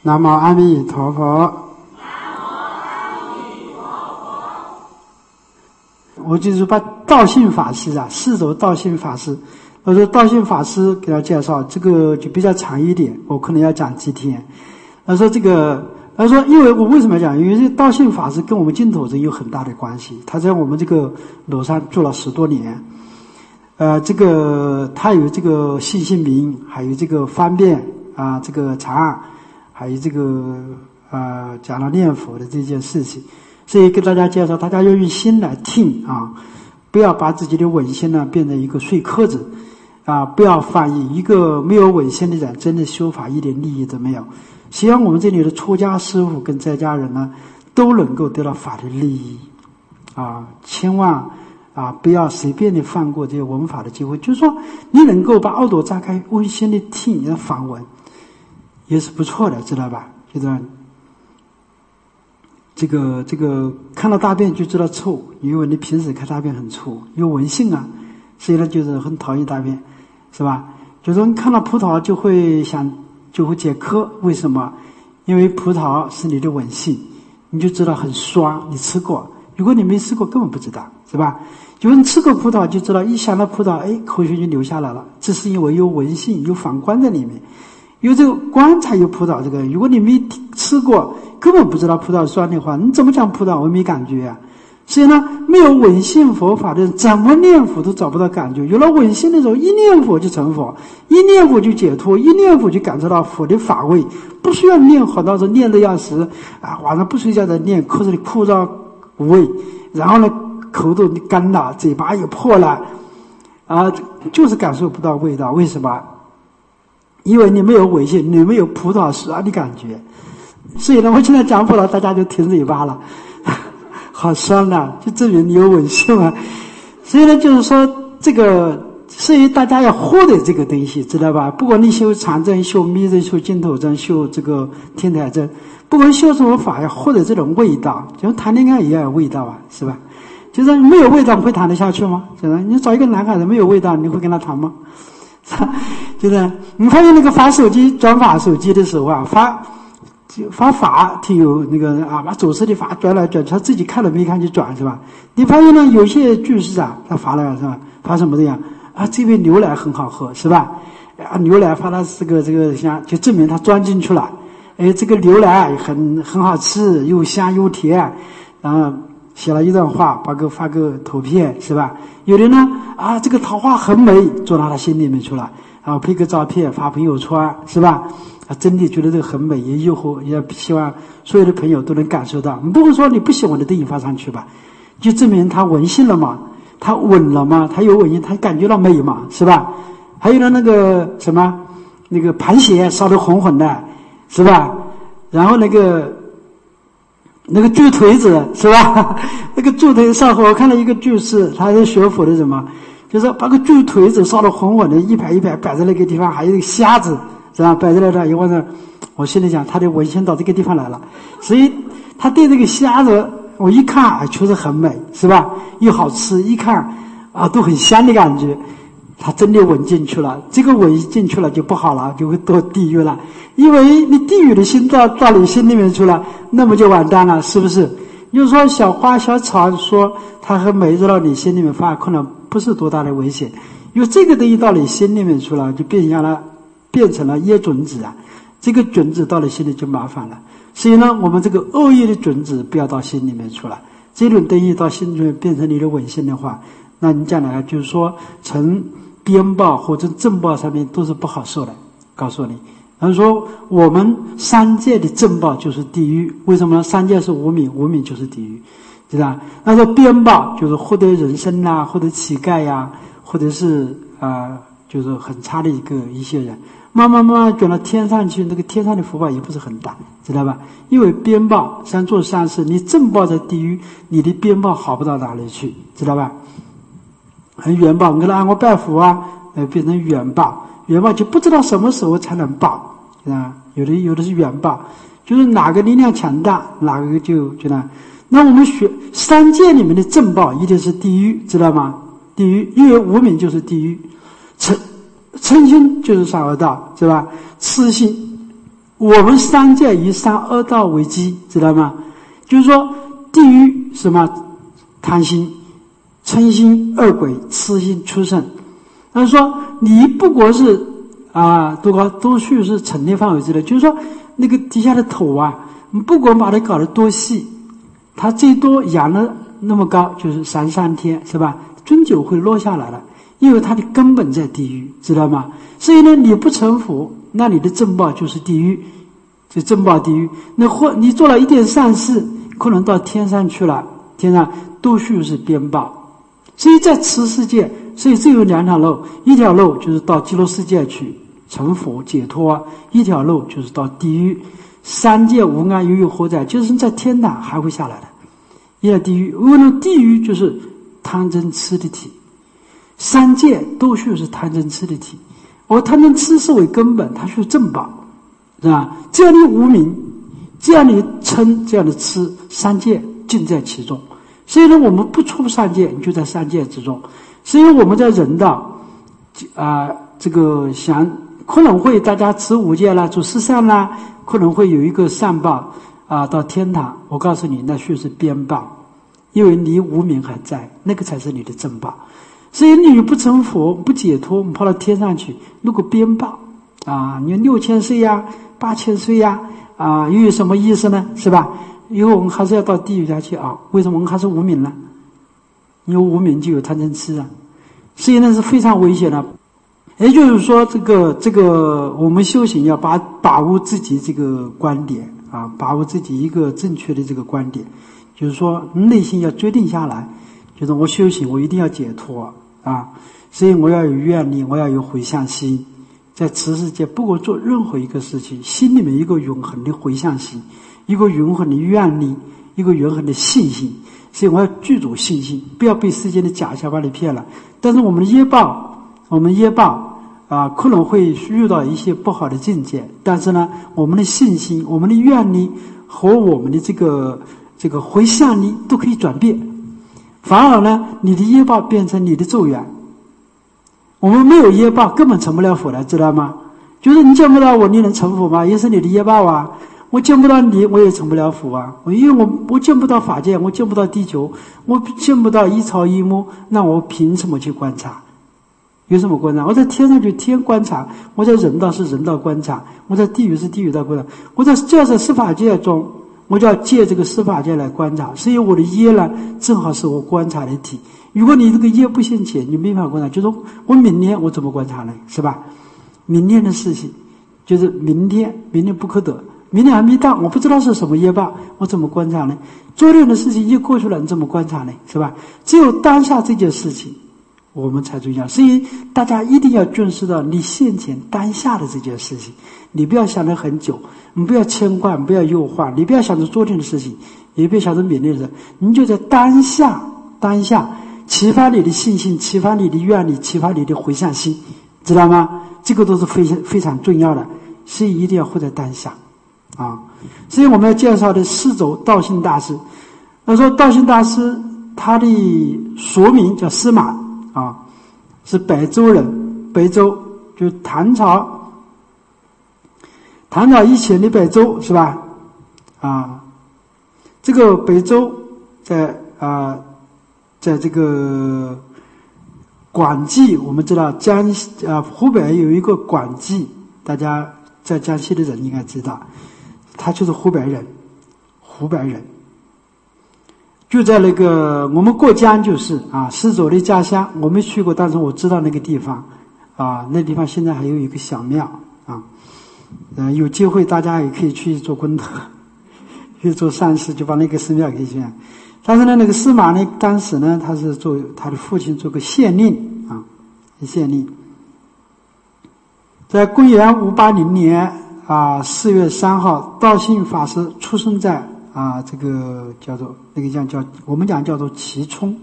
南无阿弥陀佛。我就是把道信法师啊，四轴道信法师，我说道信法师给他介绍，这个就比较长一点，我可能要讲几天。他说因为我为什么要讲？因为这道信法师跟我们净土宗有很大的关系，他在我们这个楼上住了10多年。他有这个信心明，还有这个方便啊，这个长按，还有这个讲了念佛的这件事情，所以跟大家介绍，大家要用心来听啊，不要把自己的稳心呢变成一个碎壳子啊，不要翻译。一个没有稳心的人，真的修法一点利益都没有。希望我们这里的出家师父跟在家人呢，都能够得到法的利益啊，千万不要随便的放过这些闻法的机会。就是说，你能够把耳朵张开，温馨的听你的访问，也是不错的，知道吧？就是这个看到大便就知道臭，因为你平时看大便很臭，有闻性啊，所以呢就是很讨厌大便，是吧？就是你看到葡萄就会解渴，为什么？因为葡萄是你的闻性，你就知道很酸，你吃过。如果你没吃过，根本不知道，是吧？就是你吃过葡萄就知道，一想到葡萄，口水就流下来了。这是因为有闻性，有反观在里面，有这个观才有葡萄这个。如果你没吃过，根本不知道葡萄酸的话，你怎么讲葡萄我没感觉啊？所以呢，没有闻性佛法的人，怎么念佛都找不到感觉。有了闻性的时候，一念佛就成佛，一念佛就解脱，一念佛就感受到佛的法味，不需要念好多时候念得要死啊，晚上不睡觉的念，口子里枯燥无味，然后呢口都干了，嘴巴也破了啊，就是感受不到味道。为什么？因为你没有闻性，你没有葡萄酸的感觉。所以呢，我现在讲佛了，大家就停嘴巴了，好酸呐，就证明你有闻性啊。所以呢，就是说所以大家要获得这个东西，知道吧？不管你修禅证、修密证、修净土证、修这个天台证，不管修什么法，要获得这种味道。就谈恋爱也要有味道啊，是吧？就是没有味道会谈得下去吗？是吧？你找一个男孩子没有味道，你会跟他谈吗？就是你发现那个发手机转法手机的时候啊，发法挺有那个把走势的法转来转去，他自己看了没看就转，是吧？你发现呢，有些居士啊，他发了是吧？发什么的呀？这杯牛奶很好喝，是吧？牛奶发了这个香，就证明他钻进去了。这个牛奶很好吃，又香又甜，然后写了一段话，发个图片，是吧？有的呢这个桃花很美，做到他心里面去了，然后拍个照片发朋友圈，是吧？真的觉得这个很美，也希望所有的朋友都能感受到。你不会说你不喜欢的东西发上去吧？就证明他闻性了嘛，他稳了嘛，他有闻性，他感觉到美嘛，是吧？还有呢那个盘鞋烧得红红的，是吧？然后那个猪腿子，是吧？那个猪腿上火，我看到一个居士，他是学佛的什么，就是把个猪腿子烧得红红的，一排一排摆在那个地方，还有一个虾子，是吧？摆在那里以后呢，我心里想，他的闻性到这个地方来了，所以他对这个虾子，我一看确实很美，是吧？又好吃，一看都很香的感觉。他真的闻进去了，这个闻进去了就不好了，就会堕地狱了。因为你地狱的心到你心里面去了，那么就完蛋了，是不是？就是说小花小草说它很美，到你心里面发，可能不是多大的危险。因为这个东西到你心里面去了，就变成了业种子啊，这个种子到你心里就麻烦了。所以呢，我们这个恶业的种子不要到心里面去了，这种东西到心里面变成你的闻性的话，那你将来就是说从边报或者正报上面都是不好受的，告诉你。然后说我们三界的正报就是地狱，为什么呢？三界是无明，无明就是地狱，知道吧？那说边报就是获得人参啦，或者乞丐呀，或者是就是很差的一些人，慢慢卷到天上去，那个天上的福报也不是很大，知道吧？因为边报像做善事，你正报在地狱，你的边报好不到哪里去，知道吧？远报，你看我拜佛变成远报，远报就不知道什么时候才能报啊。有的是远报，就是哪个力量强大，哪个就那。那我们学三界里面的正报一定是地狱，知道吗？地狱，因为无明就是地狱，嗔心就是三恶道，是吧？痴心我们三界以三恶道为基，知道吗？就是说地狱什么贪心、嗔心、恶鬼、痴心、畜生。他说你不过是多高多细是成立范围之内，就是说那个底下的头啊，你不管把它搞得多细，它最多扬了那么高，就是3天，是吧？终究会落下来了，因为它的根本在地狱，知道吗？所以呢，你不成佛，那你的正报就是地狱，就正报地狱。那或你做了一点善事，可能到天上去了，天上多数是边报。所以在此世界，所以只有2条路，一条路就是到极乐世界去成佛解脱，一条路就是到地狱。三界无安犹有何在，就是在天堂还会下来的。一条地狱，为了地狱就是贪嗔痴的体，三界都需要是贪嗔痴的体，而贪嗔痴是为根本，它需要正报，是吧？这样的无明，这样的嗔，这样的痴，三界尽在其中。所以呢，我们不出三界，你就在三界之中。所以我们在人道这个想可能会大家持5戒啦，做10善啦，可能会有一个善报到天堂。我告诉你，那须是边报，因为你无明还在，那个才是你的正报。所以你不成佛不解脱，我们跑到天上去，如果边报你6000岁呀，8000岁呀又有什么意思呢？是吧？以后我们还是要到地狱下去为什么我们还是无明呢？因为无明就有贪嗔痴所以那是非常危险的。也就是说，这个我们修行要把握自己这个观点把握自己一个正确的这个观点，就是说内心要决定下来，就是我修行我一定要解脱所以我要有愿力，我要有回向心，在此世界不管做任何一个事情，心里面一个永恒的回向心，一个永恒的愿力，一个永恒的信心。所以我要具足信心，不要被世间的假象把你骗了。但是我们的业报可能会遇到一些不好的境界，但是呢，我们的信心、我们的愿力和我们的这个回向力都可以转变。反而呢，你的业报变成你的咒缘。我们没有业报根本成不了佛的，知道吗？就是你见不到我，你能成佛吗？也是你的业报我见不到你，我也成不了佛因为我见不到法界，我见不到地球，我见不到一草一木，那我凭什么去观察？有什么观察？我在天上就天观察，我在人道是人道观察，我在地狱是地狱道观察，我在司法界中，我就要借这个司法界来观察。所以我的业呢，正好是我观察的体。如果你这个业不现前，你没法观察。就是我明天我怎么观察呢？是吧？明天的事情，就是明天不可得。明天还没到，我不知道是什么业报，我怎么观察呢？昨天的事情一过去了，你怎么观察呢？是吧？只有当下这件事情，我们才重要。所以大家一定要重视到你现前当下的这件事情，你不要想得很久，你不要牵挂，不要忧患，你不要想着昨天的事情，也不要想着明天的事，你就在当下启发你的信心，启发你的愿力，启发你的回向心，知道吗？这个都是非常非常重要的，所以一定要活在当下所以我们要介绍的四轴道信大师。他说道信大师他的俗名叫司马是北周人，北周就是唐朝以前的北周，是吧？这个北周在这个广济，我们知道湖北有一个广济，大家在江西的人应该知道，他就是湖北人，就在那个我们过江就是施主的家乡，我没去过，但是我知道那个地方那地方现在还有一个小庙有机会大家也可以去做功德，去做善事，就把那个寺庙给建。但是呢，那个司马呢，当时呢，他是做他的父亲做个县令县令。在公元580年4月3号，道信法师出生在这个叫做我们讲叫做蕲春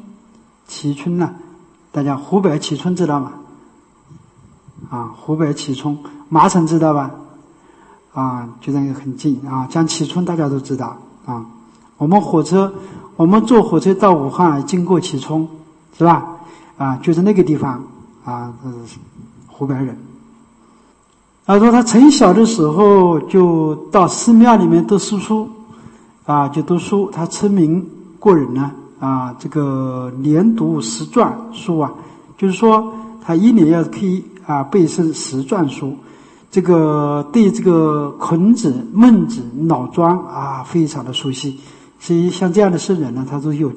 大家湖北蕲春知道吗？湖北蕲春，麻城知道吧？就那个很近讲蕲春大家都知道我们坐火车到武汉经过蕲春，是吧？就是那个地方湖北人。 他说他从小的时候就到寺庙里面读书，就读书。他聪明过人呢，这个连读10传书啊，就是说他一年要可以背诵10传书。这个对这个孔子、孟子、老庄非常的熟悉。所以像这样的圣人呢，他都是有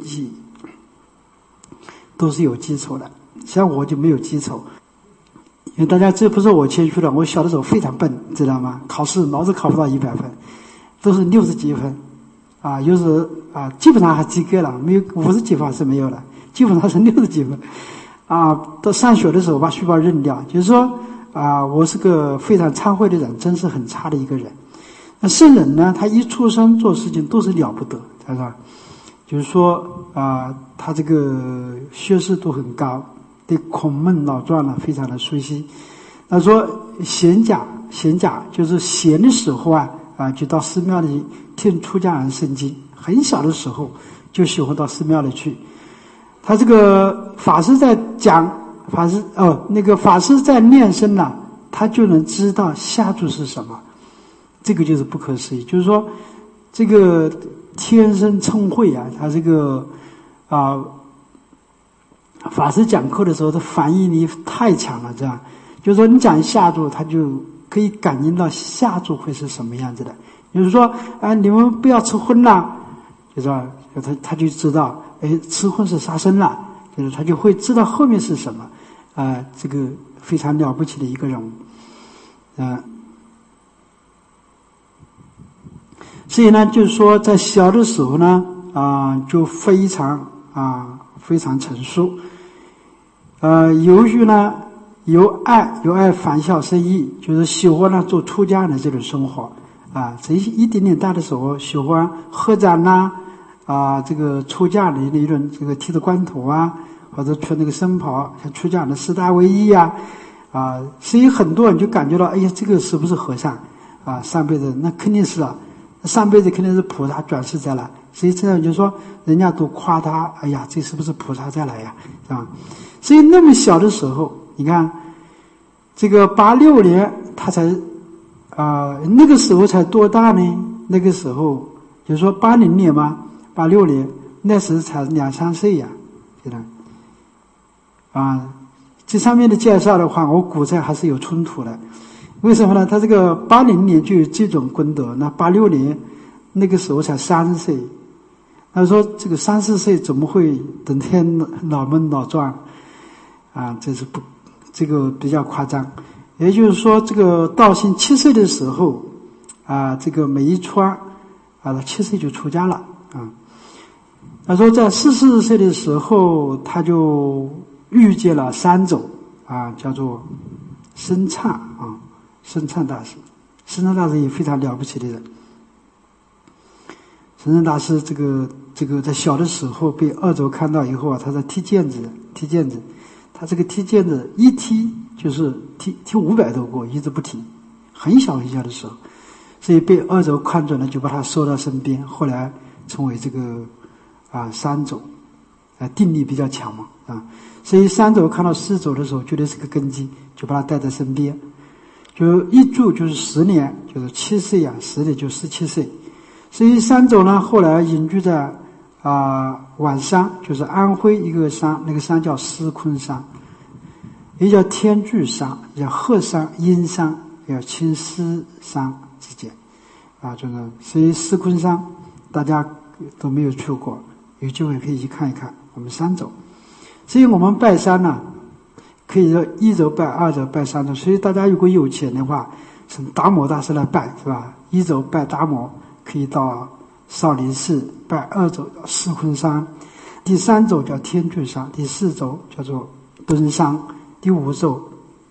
基础的。像我就没有基础。因为大家这不是我谦虚了，我小的时候非常笨，知道吗？考试老是考不到100分，都是60几分，有时基本上还及格了，没有50几分是没有了，基本上是60几分，到上学的时候把书包扔掉，就是说我是个非常惭愧的人，真是很差的一个人。那圣人呢，他一出生做事情都是了不得，是吧？就是说他这个学识都很高。对孔孟老庄呢非常的熟悉。他说闲暇就是闲的时候就到寺庙里听出家人诵经，很小的时候就喜欢到寺庙里去。他这个法师在讲法师在念诵呢，他就能知道下注是什么，这个就是不可思议。就是说这个天生聪慧他这个法师讲课的时候，他反应力太强了，这样就是说你讲下注，他就可以感应到下注会是什么样子的。就是说你们不要吃荤了，就是说他就知道吃荤是杀生了，就是他就会知道后面是什么。这个非常了不起的一个人物。所以呢，就是说在小的时候呢就非常成熟。由于呢由爱返校生意，就是喜欢呢做出家人的这种生活从一点点大的时候喜欢喝展这个出家人的一种这个剃着光头或者穿那个僧袍，像出家人的4大威仪所以很多人就感觉到，哎呀，这个是不是和尚上辈子那肯定是上辈子肯定是菩萨转世再来。所以这样就说人家都夸他，哎呀，这是不是菩萨再来呀？所以那么小的时候，你看这个86年他才那个时候才多大呢？那个时候就是说80年嘛，86年那时才2、3岁呀，对吧？这上面的介绍的话，我估计还是有冲突的。为什么呢？他这个80年就有这种功德，那86年那个时候才30岁。他说这个3、4岁怎么会等天老孟老壮这个比较夸张。也就是说这个道信7岁的时候这个每一川他7岁就出家了他说在40岁的时候他就遇见了三走叫做僧璨僧璨大师。僧璨大师也非常了不起的人。僧璨大师这个在小的时候被二祖看到以后他在踢毽子，他这个踢毽子一踢就是踢500多个，一直不停，很小的时候，所以被二祖看准了，就把他收到身边，后来成为这个三祖定力比较强嘛所以三祖看到四祖的时候觉得是个根基，就把他带在身边，就一住就是10年，就是7岁10年就17岁。所以三祖呢后来隐居在皖山，就是安徽一个山，那个山叫司坤山，也叫天柱山，也叫鹤山、阴山，也叫青狮山之间所以司坤山大家都没有去过，有机会可以去看一看我们三祖。所以我们拜山呢可以说一走拜，二走拜，三走。所以大家如果有钱的话，从达摩大师来拜，是吧？一走拜达摩，可以到少林寺拜二走叫司坤山，第三走叫天柱山，第四走叫做敦山，第五走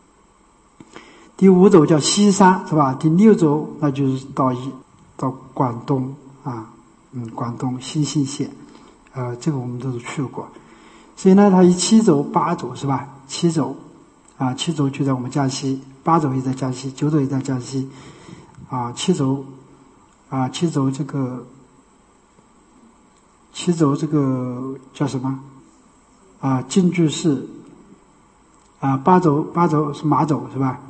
叫西山，是吧？第六走那就是到广东广东兴兴县，这个我们都是去过。所以呢，它以7走8走，是吧？7走7走就在我们江西，8走也在江西，9走也在江西7走这个叫什么净居士8走是马走，是吧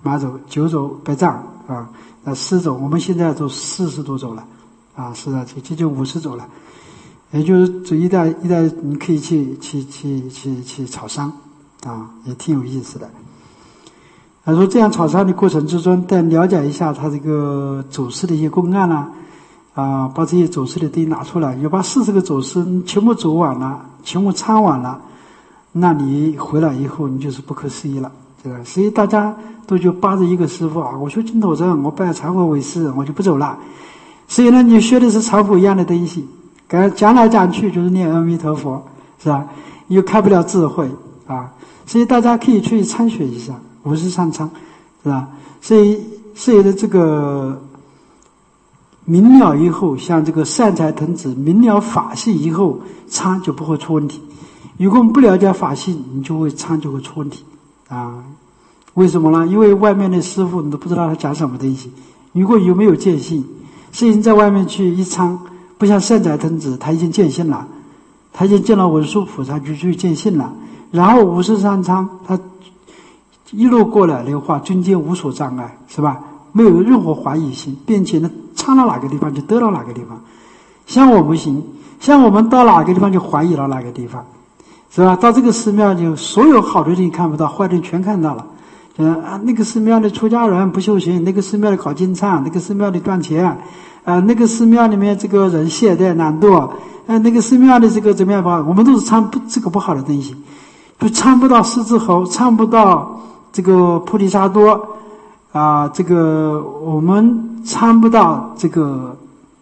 马走9走100丈啊，那10走，我们现在都40多走了啊，是的，接近50走了。也就是这一带你可以去草山啊，也挺有意思的。他说这样草山的过程之中，再了解一下他这个走势的一些公案啦，把这些走势的东西拿出来，要把40个走势全部走完了，全部参完了，那你回来以后你就是不可思议了，对吧？所以大家都就扒着一个师傅啊，我学净土宗，我拜禅佛为师，我就不走了。所以呢，你学的是禅佛一样的东西，讲来讲去就是念阿弥陀佛，是吧？又开不了智慧啊，所以大家可以去参学一下。无事上参，是吧？所以的这个明了以后，像这个善财童子明了法性以后，参就不会出问题。如果我们不了解法性，你就会参就会出问题啊。为什么呢？因为外面的师傅你都不知道他讲什么东西。如果有没有见性，所以你在外面去一参，不像善财童子，他已经见性了，他已经见了文殊菩萨，就去见性了。然后无事上参，他一路过来的话，中间无所障碍，是吧？没有任何怀疑心，并且呢，参到哪个地方就得到哪个地方。像我不行，像我们到哪个地方就怀疑到哪个地方，是吧？到这个寺庙就所有好的人看不到，坏的人全看到了。那个寺庙的出家人不修行，那个寺庙的搞经忏，那个寺庙的赚钱，那个寺庙里面这个人懈怠懒惰，那个寺庙的这个怎么样吧？我们都是参这个不好的东西，就参不到狮子猴，参不到这个菩提萨埵这个我们参不到这个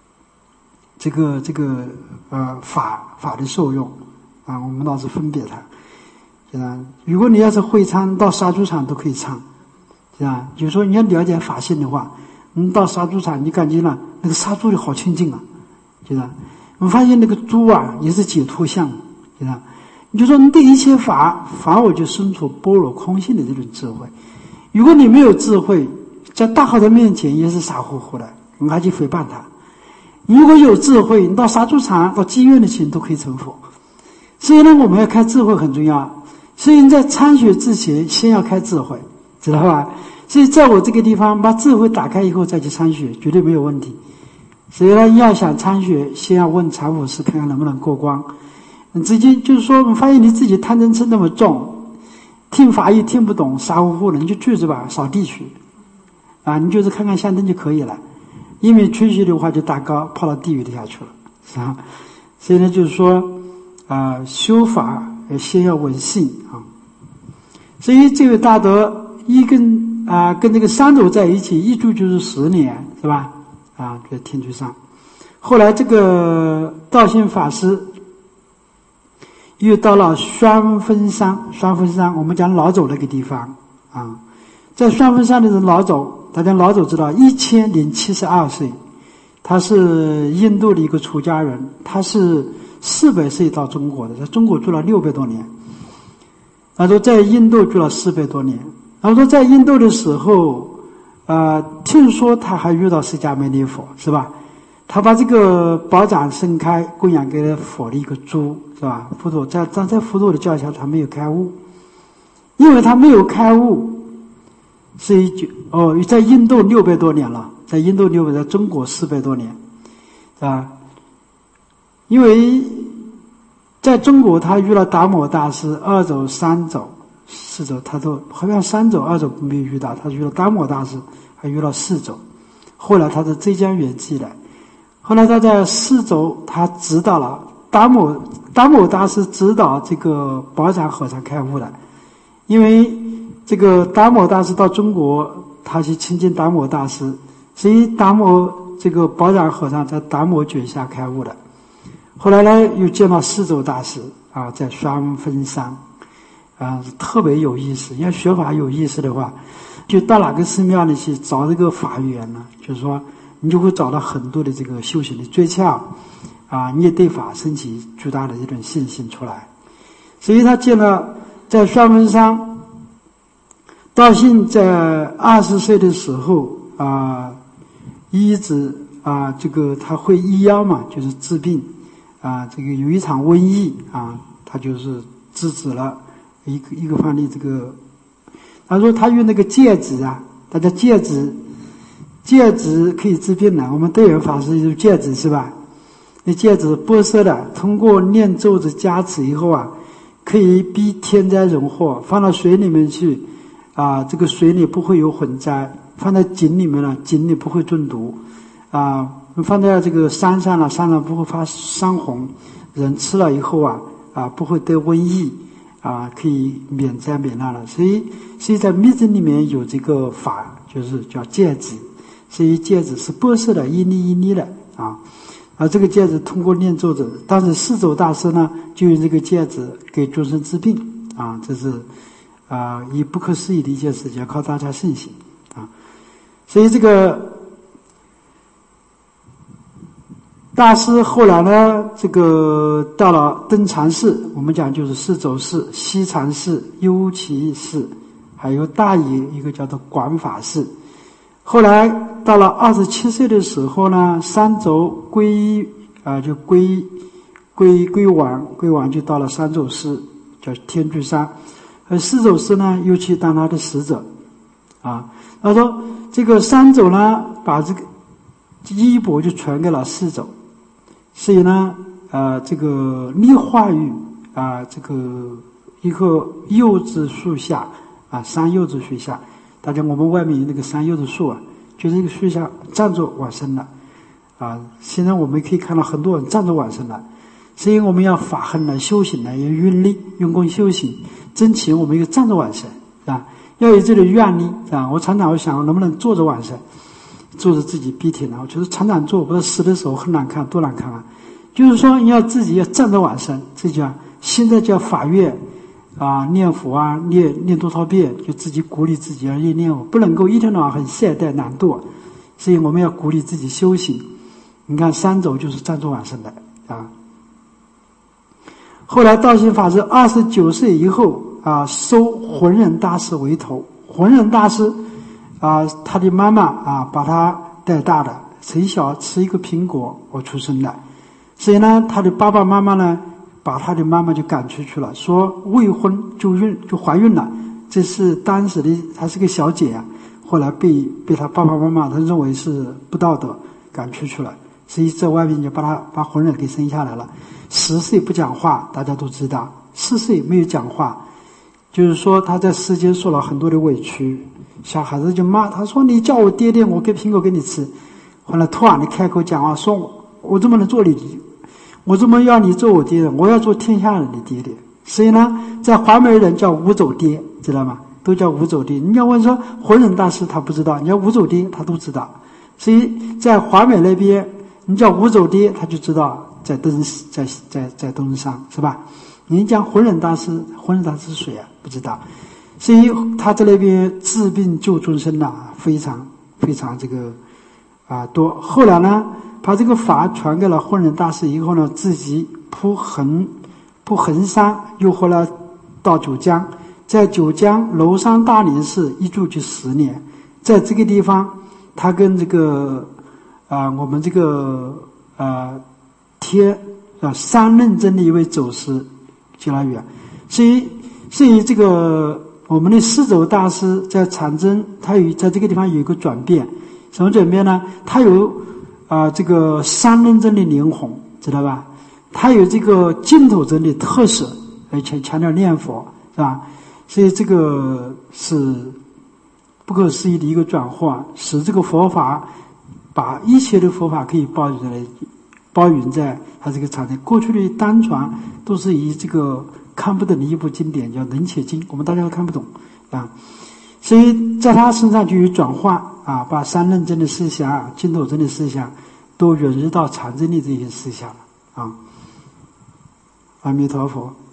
法的受用啊，我们倒是分别它，是吧？如果你要是会参，到杀猪场都可以参，是吧？就是说你要了解法性的话，你到杀猪场，你感觉了那个杀猪的好清净啊，是吧？我们发现那个猪啊也是解脱相，是吧？你就说你对一切法我就生出般若空性的这种智慧。如果你没有智慧，在大号的面前也是傻乎乎的，我还去诽谤他。如果有智慧，你到杀猪场到妓院的钱都可以成佛。所以呢，我们要开智慧很重要。所以你在参学之前先要开智慧，知道吧？所以在我这个地方把智慧打开以后再去参学，绝对没有问题。所以呢，要想参学，先要问禅法师看看能不能过关。直接就是说，我发现你自己贪嗔痴那么重，听法也听不懂，傻乎乎的，你就去是吧？扫地去，你就是看看香灯就可以了。因为吹嘘的话就打高，泡到地狱里下去了，是吧？所以呢，就是说，修法先要闻性啊。所以这位大德跟这个三斗在一起，一住就是10年，是吧？在天竺上。后来这个道信法师又到了双峰山，我们讲老走那个地方啊，在双峰山的人老走，大家老走知道1072岁，他是印度的一个出家人，他是400岁到中国的，在中国住了600多年，他说在印度住了400多年，然后说在印度的时候听说他还遇到释迦牟尼佛，是吧？他把这个宝掌伸开，供养给佛的一个猪，是吧？佛陀在佛陀的教下，他没有开悟，因为他没有开悟，所以在印度600多年了，在印度600，在中国400多年，是吧？因为在中国他遇了达摩大师2走3走4走，他都好像3走2走没有遇到，他遇了达摩大师还遇了4走，后来他在浙江圆寂了。后来他在4走，他指导了达摩大师指导这个宝掌和尚开悟的，因为这个达摩大师到中国，他去亲近达摩大师，所以这个宝掌和尚在达摩脚下开悟的。后来呢，又见到4走大师在双峰山特别有意思。要学法有意思的话，就到哪个寺庙里去找这个法缘呢？就是说你就会找到很多的这个修行的诀窍你也对法升起巨大的这种信心出来。所以他见了在双峰山，道信在20岁的时候医治这个他会医药嘛，就是治病这个有一场瘟疫他就是制止了一个方的这个，他说他用那个戒指大家戒指可以治病的，我们对人法师就是戒指是吧？那戒指波色的，通过念咒子加持以后啊，可以避天灾人祸。放到水里面去啊，这个水里不会有混灾；放在井里面了，井里不会中毒啊。放在这个山上了，山上不会发山洪，人吃了以后啊不会得瘟疫啊，可以免灾免难了。所以在密宗里面有这个法，就是叫戒指。所以戒指是波色的，一粒一粒的啊。这个戒指通过念咒子，当时四祖大师呢就用这个戒指给众生治病啊，这是以不可思议的一件事情，要靠大家信心啊。所以这个大师后来呢，这个到了登禅寺，我们讲就是四走寺、西禅寺、幽耆寺，还有大野一个叫做广法寺。后来到了27岁的时候呢，三走归往就到了三走寺，叫天竺山。而四走寺呢，又去当他的使者啊。他说这个三走呢，把这个衣钵就传给了四走，所以呢，这个立化育这个一棵柚子树下山柚子树下。大家我们外面有那个山柚子树啊，就是一个树下站着往生了现在我们可以看到很多人站着往生了，所以我们要发恨来修行来，要用力用功修行，争取我们一个站着往生要有这个愿力我常常想能不能坐着往生，坐着自己闭挺我觉得常常坐，不知道死的时候很难看，多难看啊！就是说你要自己要站着往生，这叫现在叫法愿念佛念多少遍，就自己鼓励自己要念佛，不能够一天到晚很懈怠懒惰，所以我们要鼓励自己修行。你看三走就是站着往生的后来道心法师29岁以后收浑仁大师为头。浑仁大师他的妈妈把他带大的，从小吃一个苹果我出生的，所以呢他的爸爸妈妈呢把他的妈妈就赶出去了，说未婚就怀孕了，这是当时的她是个小姐后来被他爸爸妈妈他认为是不道德赶出去了，所以在外面就把浑仁给生下来了。10岁不讲话，大家都知道，4岁没有讲话，就是说他在世间受了很多的委屈，小孩子就骂他说你叫我爹爹，我给苹果给你吃。后来突然的开口讲话说我怎么能做你，我怎么要你做我爹，我要做天下人的爹爹。所以呢在华美人叫五走爹，知道吗？都叫五走爹。你要问说浑仁大师他不知道，你叫五走爹他都知道。所以在华美那边你叫五走爹他就知道在登山是吧？你讲浑仁大师是谁不知道。所以他在那边治病救众生非常非常这个多。后来呢把这个法传给了浑仁大师以后呢，自己铺衡山，又后来到九江，在九江娄山大林寺一住就10年。在这个地方他跟这个我们这个三认真的一位走师结了缘。所以这个我们的四走大师在禅宗他在这个地方有一个转变。什么转变呢？他有这个三认真的灵魂，知道吧？他有这个净土宗的特色，而且强调念佛，是吧？所以这个是不可思议的一个转化，使这个佛法把一切的佛法可以包容在他这个场景。过去的单传都是以这个看不懂的一部经典叫《楞伽经》，我们大家都看不懂所以在他身上就有转化把三认真的思想、净土宗的思想都融入到禅宗的这些思想阿弥陀佛。